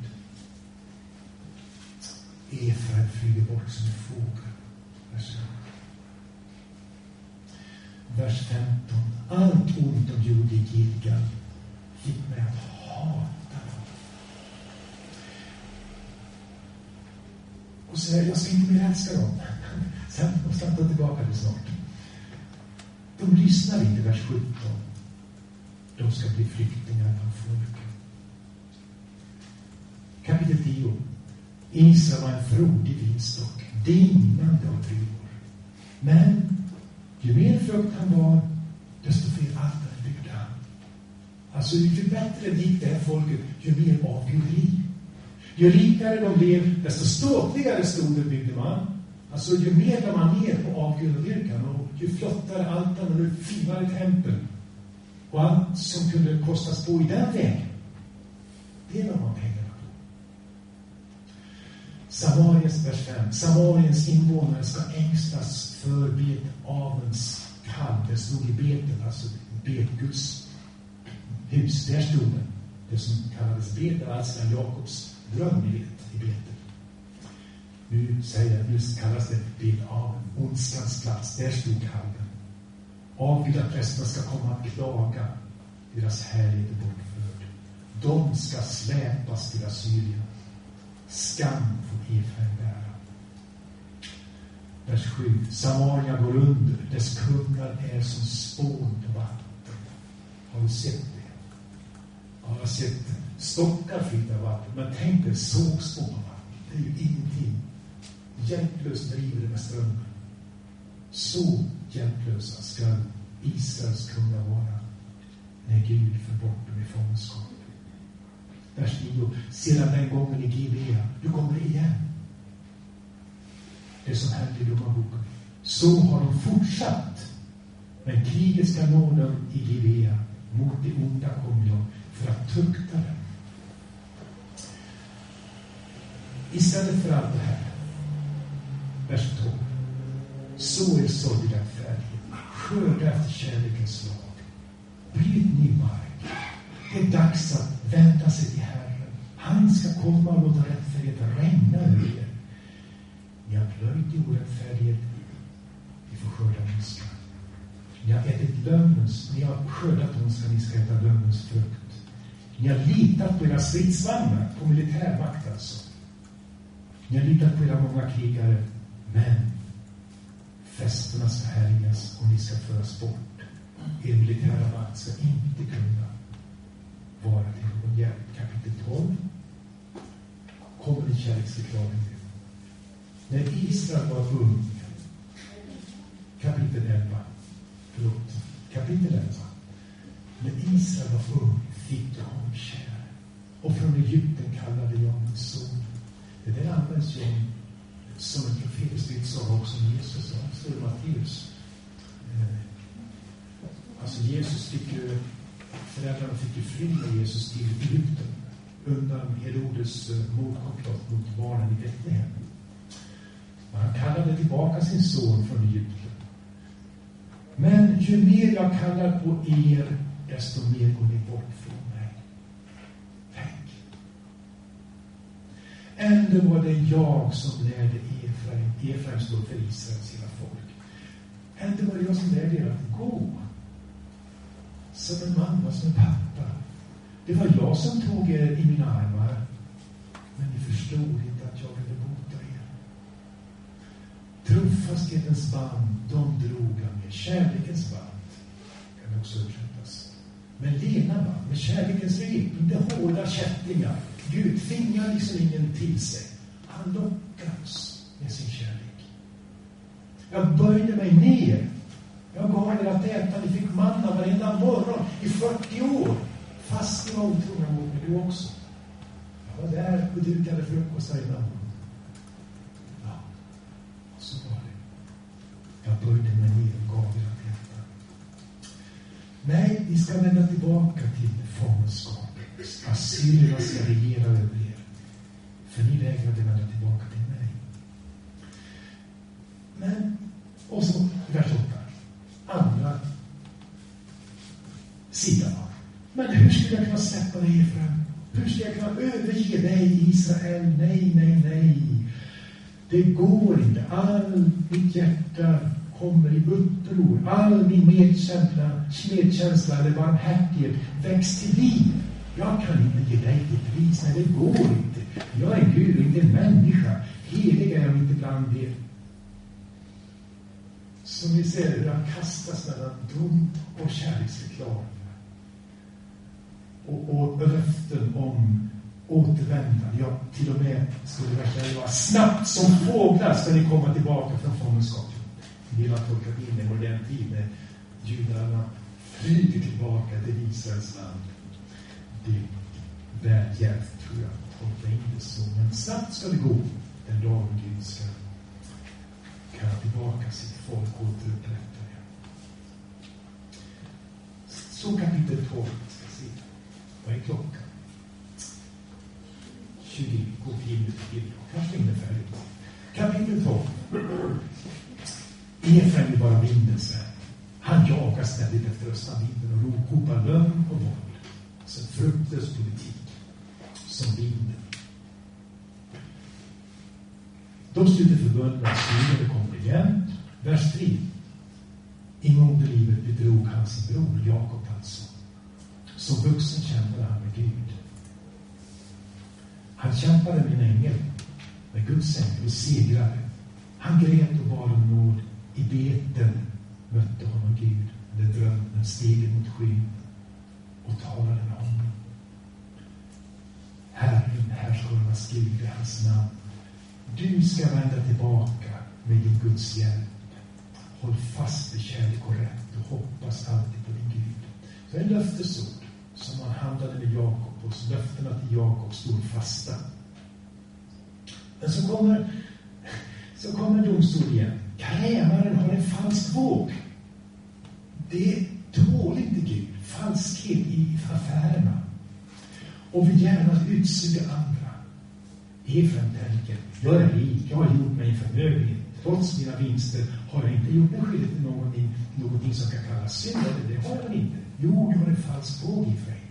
Efraim flyger bort som en fågel. Vers, vers femton. Allt ont de gjorde i Gilgal fick mig att hata dem. Och säger, jag ska inte mer älska dem. Sen måste jag ta tillbaka det snart. De lyssnar inte, vers sjutton. De ska bli flyktingar bland folket. Kapitel tio. Israel var en frodig vinstock, dignande av druvor. Men ju mer frukt han var, desto fler altare byggde han. Alltså ju bättre gick det här folket, ju mer avguderi. Ju rikare de blev, desto ståtligare stoder byggde man. Alltså ju mer de var ner på avgudadyrkan och ju flottare altaren och ju finare tempel. Och allt som kunde kostas på i den vägen, det var man pengarna på. Samariens vers fem. Samariens invånare ska ängslas för vid avens kall. Det stod i Betel, alltså Betguds hus. Där stod det. Det som kallades Betel, alltså Jakobs dröm i Betel. Nu säger nu kallas det Betaven, ondskans plats. Där stod kalven. Avgudaprästerna ska komma att klaga, deras härlighet är bortförd. De ska släpas till Assyrien. Skam får Efraim bära. Vers sju. Samaria går under, dess kungar är som spån på vatten. Har du sett det? Ja, jag har sett stockar flyta vatten, men tänk dig sågspån på vatten. Det är ju ingenting. Hjälplöst driver det med strömmen. Så hjälplösa ska Israels kungar vara när Gud för bort dem i fångenskap. Vers nio. Sedan den gången i Gibea, du kommer igen. Det som hände i Domarboken. Så har de fortsatt. Men kriget ska nå dem i Gibea. Mot det onda kom jag för att tukta dem. Istället för allt det här. Vers tolv. Så är sådd i rättfärdighet. Skörda efter kärlekens lag. Bryt ny mark. Det är dags att vända sig till Herren. Han ska komma och låta rättfärdigheten regna över er. Ni har plöjt i orättfärdighet. Ni får skörda ondska. Ni har ätit lögnens. Ni har skördat ondska. Ni ska äta lögnens frukt. Ni har litat på era stridsvagnar. På militärmakt alltså. Ni har litat på era många krigare. Men festerna ska härjas och ni ska föras bort. Er militära makt ska inte kunna vara till någon hjälp. Kapitel tolv kommer en kärleksförklaring. När Israel var ung, kapitel elva, förlåt, kapitel elva. När Israel var ung fick jag honom kär. Och från Egypten kallade jag min son. Det där används ju som en profetisk utsaga också om Jesus. Det står i Matteus. Alltså Jesus fick ju, föräldrarna fick ju fly med Jesus till Egypten undan Herodes mordkomplott mot barnen i Betlehem. Och han kallade tillbaka sin son från Egypten. Men ju mer jag kallar på er, desto mer går ni bort från mig. Tänk. Ändå var det jag som lärde Efraim. Efraim står för Israels hela folk. Ändå var det jag som lärde er att gå. Som en mamma, som en pappa. Det var jag som tog er i mina armar. Men ni förstod inte att jag ville bota er. Trofasthetens band, de drog han med. Kärlekens band kan också översättas. Men lena band, med kärlekens rep, inte hårda kättlingar. Gud tvingar liksom ingen till sig. Han lockar oss med sin kärlek. Jag böjde mig ner. Jag gav er att äta. Ni fick manna varenda morgon i fyrtio år. Fast ni var otrogna mot mig, du också. Jag var där och dukade frukost varje morgon. Ja, så var det. Jag böjde mig ner och gav er att äta. Nej, ni ska vända tillbaka till fångenskapet. Assyrierna ska regera över er. För ni vägrade vända tillbaka till mig. Men, och så vers åtta. Andra sidan. Men hur ska jag kunna släppa dig ifrån? Hur ska jag kunna överge dig, Israel? Nej, nej, nej. Det går inte. All mitt hjärta kommer i uppror. All min medkänsla, medkänsla eller barmhärtighet väcks till liv. Jag kan inte ge dig ditt pris. Nej, det går inte. Jag är Gud och inte en människa. Helig är jag inte bland er. Som vi ser hur han kastas mellan dom och kärleksförklaring. Och, och löften om återvändande. Ja, till och med skulle det verkligen vara snabbt som fåglar ska ni komma tillbaka från fångenskap. Vi har tolkat in i modern tid när judarna flyger tillbaka till Israels land. Det är väl hjälpt, tror jag, att tolka in det så. Men snabbt ska det gå den dagen Gud ska kalla tillbaka sitt folk och återupprätta det. Så kapitel tolv ska se. Vad är klockan? tjugo, gå tio minuter till. Kanske inte färdigt. Kapitel tolv. Efraim vill bara vindens vän. Han jagar ständigt efter östra vinden och ropar lögn och våld. Så en fruktlös politik som vinden. De slutar förbund med Syrien och kommer igen. Vers tre. En gång i livet bedrog han sin bror Jakob alltså. Som vuxen kämpade han med Gud. Han kämpade med en ängel, med Guds ängel och segrade. Han grät och bad om nåd. I beten mötte honom Gud. När drömmen steg mot skyn och talade med honom. Herren, härskarornas Gud, är hans namn. Du ska vända tillbaka med din Guds hjälp. Håll fast vid kärlek och rätt och hoppas alltid på din Gud. Så en löftesord som han handlade med Jakob och så löftena till Jakob stod fasta. Men så kommer, så kommer domstol igen. Krämaren har en falsk våg. Det är dåligt i Gud. Falskhet i affärerna. Och vill gärna utsuga andra. Efraim tänker, jag är rik, jag har gjort mig en förmögenhet. Trots mina vinster har jag inte gjort mig skyldig till någonting, någonting som kan kallas synd. Det har jag inte. Jo, jag har en falsk våg i Efraim.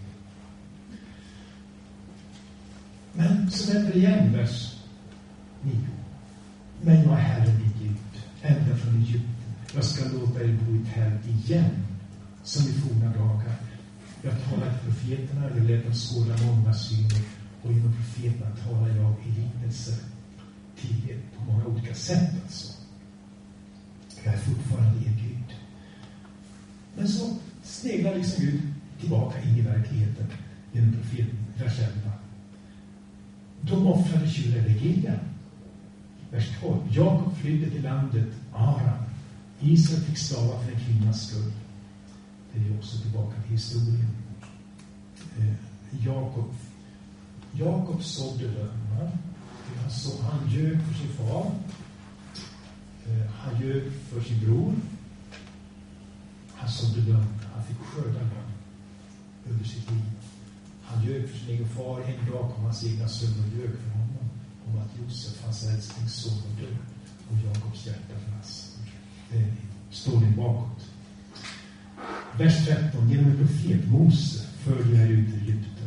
Men så vänder det igen, vers nio. Men jag är Herren i Gud, ända från Egypten. Jag ska låta er bo i tält igen, som i forna dagar. Jag talar till profeterna, jag lät dem skåda många syner, och genom profeterna talar jag i liknelser till er på många olika sätt alltså. Jag är fortfarande er Gud. Men så sneglar liksom Gud tillbaka in i verkligheten genom profeten, vers elva. De offrade tjurar i Gilgal. Vers tolv. Jakob flydde till landet Aram. Israel fick slava för en kvinnas skull. Det är också tillbaka till historien. Eh, Jakob Jakob sådde lögn. Alltså, han ljög för sin far. Eh, han ljög för sin bror. Han sådde lögn. Han fick skörda lögn över sitt liv. Han ljög för sin egen far. En dag kom hans egna son och ljög för honom om att Josef, hans älsklingsson, var död. Och Jakobs hjärta brast. Det står det bakåt. Vers tretton. Genom en profet Mose förde här ut i Egypten.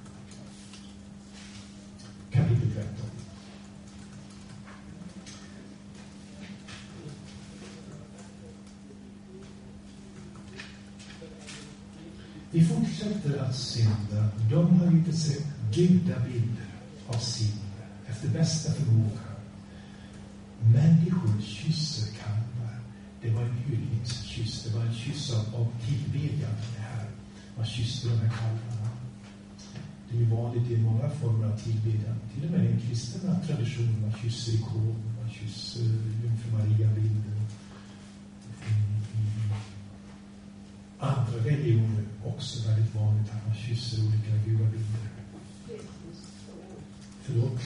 Kapitel tretton. Vi fortsätter att synda. De har inte sett gudabilder av synd efter bästa förmåga. Människor kysser kalvar. Det var en hyllningskyss. Det var en kyss av, av tillbedjan. Det här. Man kysste de här kalvarna. Det är vanligt i många former av tillbedjan. Till och med i en kristna tradition. Man kysser ikon. Man kysser Jungfru Maria-bilder. Andra religioner också väldigt vanligt att man kysser olika gudabilder. Förlåt?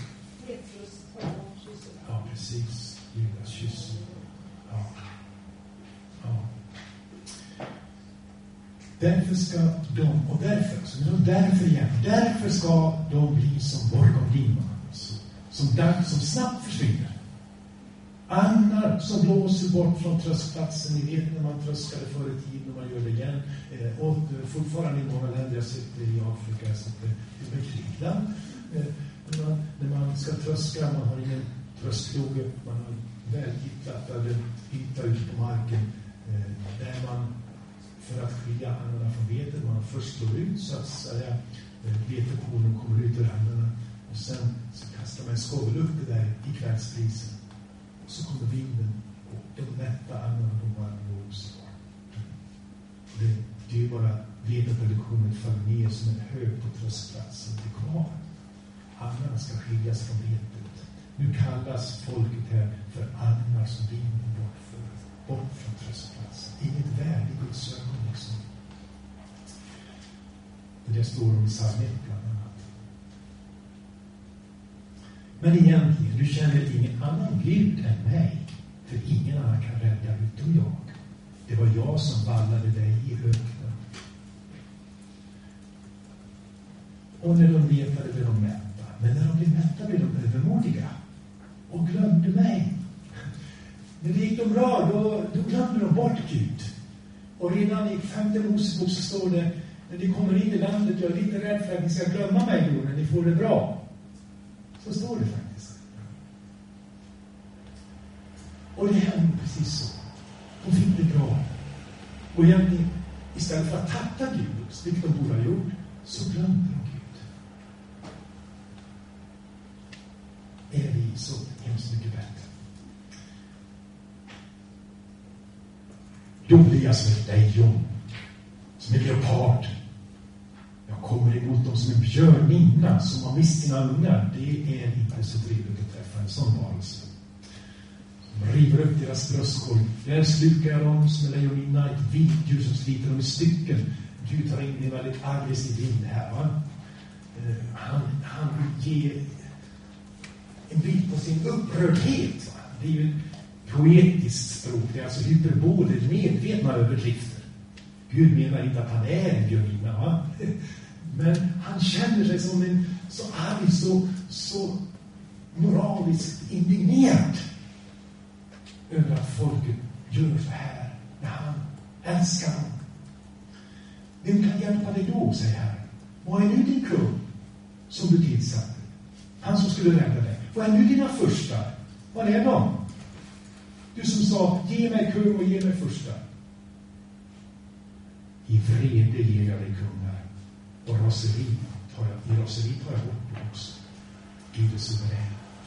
Ja, precis. Judas kysser. Ja. Ja. Därför ska de, och därför, så därför igen, därför ska de bli som borgomdimma, alltså, som, dag, som snabbt försvinner. Annar som blåser bort från tröskplatsen. Ni vet när man tröskade förr i tiden och man gör det igen. Eh, och fortfarande i många länder, jag sitter i Afrika, jag sitter i Grekland. Eh, när, man, när man ska tröska, man har ingen tröskloge, man har väl hittat eller hittat ut på marken. Eh, där man, för att skilja annarna från vetet, man först slår ut så att säga vetekornen kommer ut ur händerna. Och sen så kastar man en skovel upp det där i kvällsprisen. Så kommer vinden och de lätta armarna de bara blåser bort. Det, det är ju bara veteproduktionen faller ner som en hög på tröskplatsen till kvar. Armarna ska skiljas från vetet. Nu kallas folket här för armar som vinden bort, för, bort från tröskplatsen. Inget värde i Guds ögon liksom. Det står om i psalm ett bland annat. Men egentligen, du känner ingen annan Gud än mig. För ingen annan kan rädda utom jag. Det var jag som vallade dig i öknen. Och när de letade blev de mätta. Men när de blev mätta blev de övermodiga. Och glömde mig. När det gick de bra, då, då glömde de bort Gud. Och redan i femte Mosebok så står det, när ni kommer in i landet, jag är lite rädd för att ni ska glömma mig då när ni får det bra. Så står det faktiskt. Och det hände precis så. De fick det bra. Och egentligen, istället för att tacka Gud, vilket de borde ha gjort, så glömde de Gud. Är vi så hemskt mycket bättre? Då blir jag som ett lejon, som en leopard. Jag kommer emot dem som en björninna som har mist sina ungar. Det är inte så trevligt att träffa en sån varelse. De river upp deras bröstkorg. Där slukar jag dem som en lejoninna, ett vilt djur som sliter dem i stycken. Gud tar in en väldigt aggressiv bild här. Va? Han, han ger en bild på sin upprördhet. Va? Det är ju ett poetiskt språk. Det är alltså hyperbol, medvetna överdrifter. Gud menar inte att han är en björninna, va? Men han känner sig som en så arg, så, så moraliskt indignerad över att folket gör så här när han älskar dem. Vem kan hjälpa dig då, säger Herren? Vad är nu din kung som du tillsatte? Han som skulle rädda dig. Vad är nu dina första? Vad är de? Du som sa, ge mig kung och ge mig första. I vrede ger jag dig kungar. Och raseri tar jag, i raseri tar jag bort det också. Gud är suverän.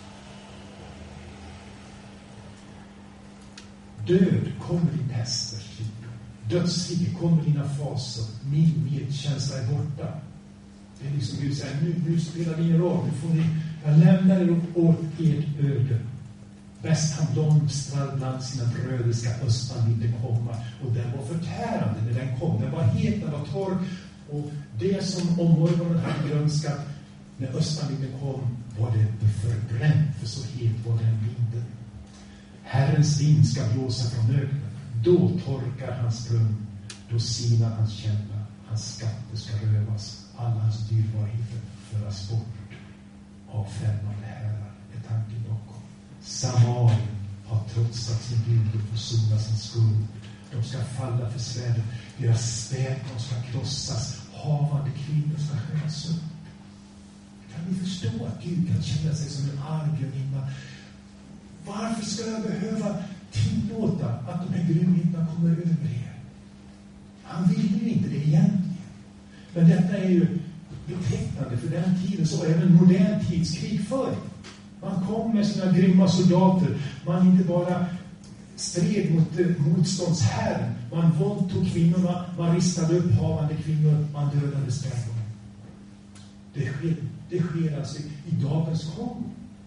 Död kommer din pester, dödsrike kommer dina faser, min medkänsla är borta. Det är liksom Gud säger, nu, nu spelar det ingen roll, nu får ni, jag lämnar er åt ert öde. Bäst han blomstrar bland sina bröder ska östanvinden komma. Och den var förtärande när den kom. Den var het, den var torr. Och det som om morgonen hade grönskat, när östanvinden kom, var det förbränt. För så het var den vinden. Herrens vind ska blåsa från öknen. Då torkar hans brunn. Då sinar hans källa. Hans skatter ska rövas. Alla hans dyrbarheter föras bort av främmande herrar. Är tanken bakom. Samarien har trotsat sin Gud och försonat sin skuld. De ska falla för svärdet. Deras spädbarn ska krossas. Havande kvinnor ska skäras upp. Kan ni förstå att Gud kan känna sig som en arg gudinna? Varför ska jag behöva tillåta att de här grymheterna kommer över er? Han vill ju inte det egentligen. Men detta är ju betecknande för den tiden, så även modern tidskrig för. Man kom med sina grymma soldater. Man inte bara stred mot motståndsherren. Man våldtog kvinnorna. Man ristade upp havande kvinnor. Man dödade spädbarn. Det sker, det sker alltså i, i dagens Kongo.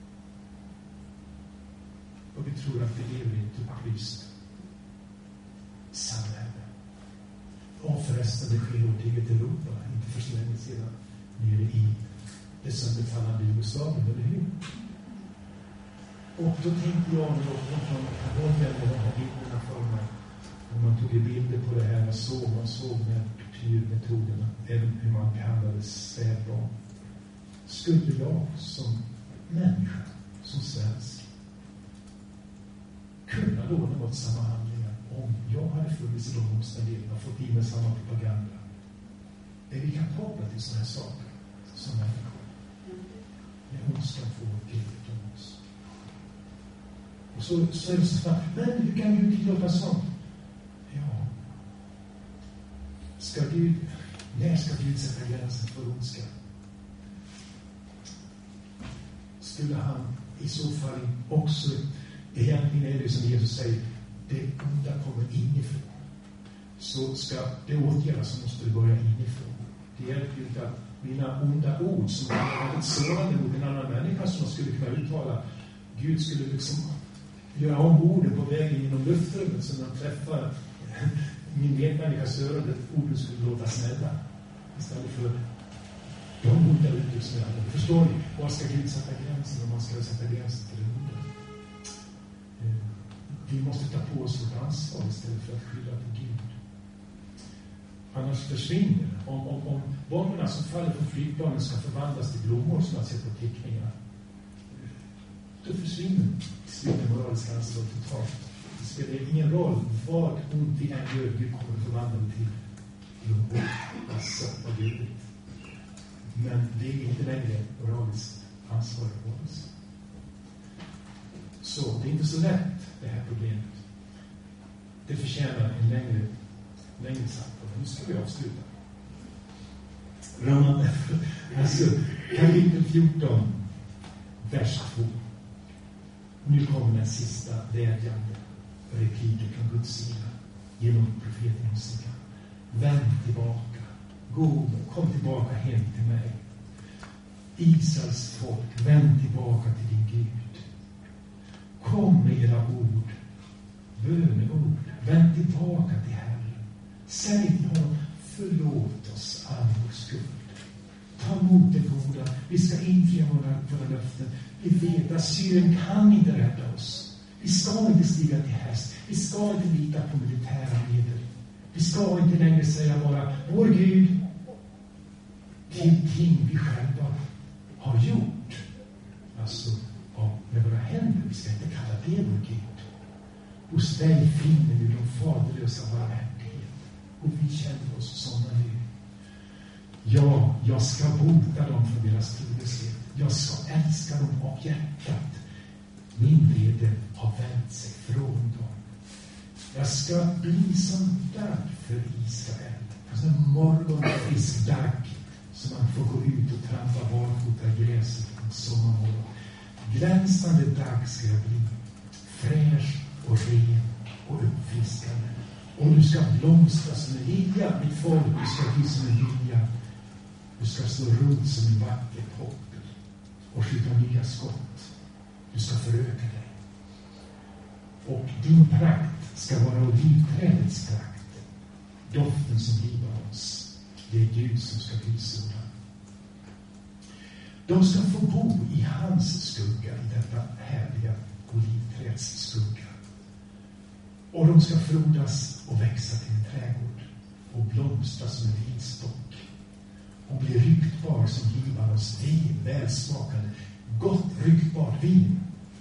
Och vi tror att vi lever i ett upplyst samhälle. Och förresten, det sker åt eget Europa. Inte för så länge sedan. Nere i det sönderfallande Jugoslavien, eller hur? Och då tänkte jag när jag från Kambodja med de här bilderna för mig. Och man tog bilder på det här, man såg, man såg när tortyrmetoderna, även hur man behandlade spädbarn. Skulle jag som människa, som svensk, kunna då något samma handlingar om jag hade funnits i de omständigheterna och fått in med samma propaganda? Är vi kapabla till sådana här saker som människor? När ondskan får greppet om oss. Och så, så är det så snabbt. Men hur kan Gud tillåta sånt? Ja. Ska Gud, när ska Gud sätta gränsen för ondskan? Skulle han i så fall också, egentligen är det som Jesus säger, det onda kommer inifrån. Så ska det åtgärdas så måste det börja inifrån. Det hjälper ju inte att mina onda ord som är väldigt sårande mot en annan människa som man skulle kunna uttala. Gud skulle liksom göra om orden på vägen genom luftrummet så när man träffar min medmänniskas öron, att orden skulle låta snälla istället för de onda uttryck som jag hade. Förstår ni? Var ska Gud sätta gränsen om man ska sätta gränsen till det onda? Vi måste ta på oss vårt ansvar istället för att skylla på Gud. Annars försvinner. Om, om, om bomberna som faller från flygplanen ska förvandlas till blommor som man ser på teckningar, då försvinner det moraliska ansvaret totalt. Det spelar ingen roll vad ont vi än gör, Gud kommer förvandla det till blommor. Alltså, vad gulligt. Men det är inte längre moraliskt ansvar på oss. Så det är inte så lätt, det här problemet. Det förtjänar en längre, längre samtal. Nu ska vi avsluta. Roman, alltså, kapitel fjorton, vers två. Nu kommer den sista vädjande repliken från Guds sida genom profeten Hosea. Vänd tillbaka. Gå, kom tillbaka hem till mig. Israels folk, vänd tillbaka till din Gud. Kom med era ord, böneord. Vänd tillbaka till Herren. Säg till honom, förlåt oss all vår skuld. Ta emot det goda. Vi ska infria våra, våra löften. Vi vet att Syrien kan inte rädda oss. Vi ska inte stiga till häst. Vi ska inte lita på militära medel. Vi ska inte längre säga bara, vår Gud, till ting vi själva har gjort. Alltså, med våra händer. Vi ska inte kalla det vår Gud. Hos dig finner vi de faderlösa barmhärtighet. Och vi känner oss sådana nu. Ja, jag ska bota dem från deras trolöshet. Jag ska älska dem av hjärtat. Min vrede har vänt sig från dem. Jag ska bli som dagg för Israel. Alltså en morgonfrisk dagg som man får gå ut och trampa barfota i gräset en sommarmorgon. Glänsande dag ska jag bli, fräsch och ren och uppfriskande. Och du ska blomstra som en lilja, mitt folk, du ska bli som en lilja. Du ska slå runt som en vacker poppel och skjuta nya skott. Du ska föröka dig. Och din prakt ska vara olivträdets prakt, doften som Libanons. Det är Gud som ska bli sådan. De ska få bo i hans skugga, i detta härliga olivträds skugga. Och de ska frodas och växa till en trädgård och blomstra som en vinstock och bli ryktbar som Libanons vin, välsmakande, gott ryktbart vin.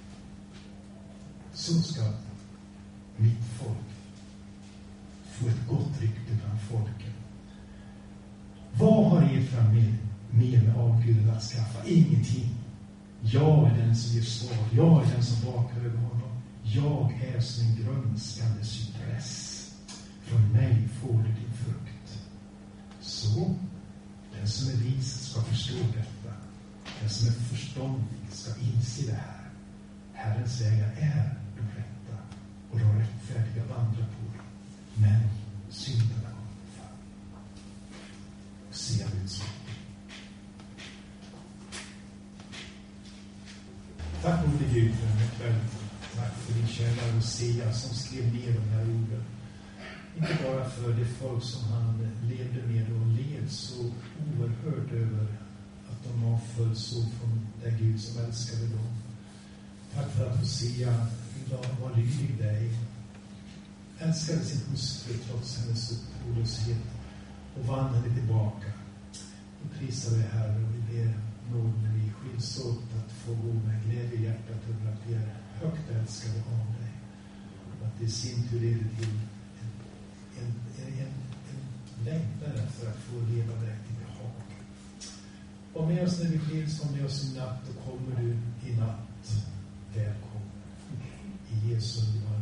Så ska mitt folk få ett gott rykte bland folken. Vad har Efraim med mer med avguden att skaffa? Ingenting. Jag är den som ger svar. Jag är den som vakar över honom. Jag är som en grönskande cypress. Från mig får du din frukt. Så, den som är vis ska förstå detta. Den som är förståndig ska inse det här. Herrens vägar är de rätta och de rättfärdiga vandrar på dem. Men syndarna kommer fram. Se av utskott. Tack gode Gud för den här kvällen. Tack för din tjänare Hosea som skrev ner de här orden. Inte bara för det folk som han levde med och led så oerhört över att de avföll så från den Gud som älskade dem. Tack för att Hosea var lydig dig. Älskade sin hustru trots hennes upprorlöshet och vandrar ni tillbaka. Vi prisar dig, Herre, och vi ber nåd när vi skiljs åt att få gå med glädje i hjärtat över att vi är högt älskade av dig. Och att det i sin tur leder till en, en, en, en, en längtan efter att få leva dig till behag. Var med oss när vi skiljs, var med oss i natt, och kommer du i natt, välkommen. I Jesu namn.